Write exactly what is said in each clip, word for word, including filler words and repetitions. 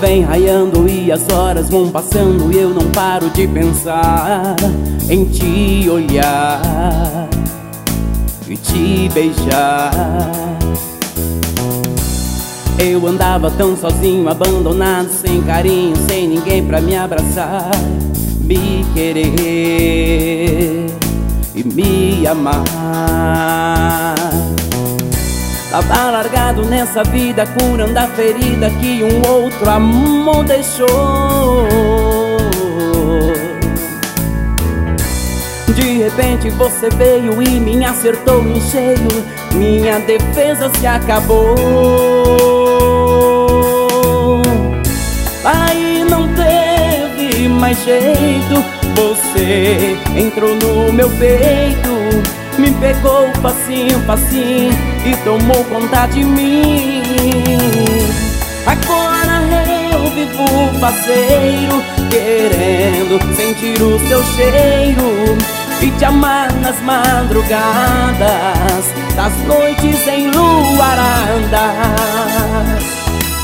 vem raiando e as horas vão passando e eu não paro de pensar em te olhar e te beijar. Eu andava tão sozinho, abandonado, sem carinho, sem ninguém pra me abraçar, me querer e me amar. Tava largado nessa vida, curando a ferida que um outro amor deixou. De repente você veio e me acertou em cheio, minha defesa se acabou. Aí não teve mais jeito, você entrou no meu peito, me pegou facinho, facinho e tomou conta de mim. Agora eu vivo faceiro, querendo sentir o seu cheiro e te amar nas madrugadas das noites enluaradas.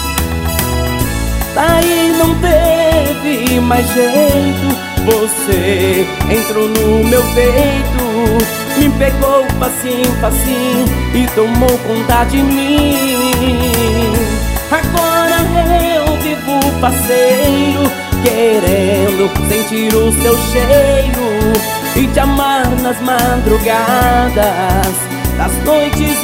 Daí não teve mais jeito, você entrou no meu peito, me pegou facinho, facinho e tomou conta de mim. Agora eu vivo parceiro, querendo sentir o seu cheiro e te amar nas madrugadas das noites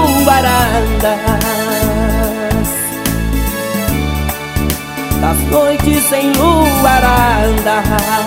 enluaradas, das noites enluaradas.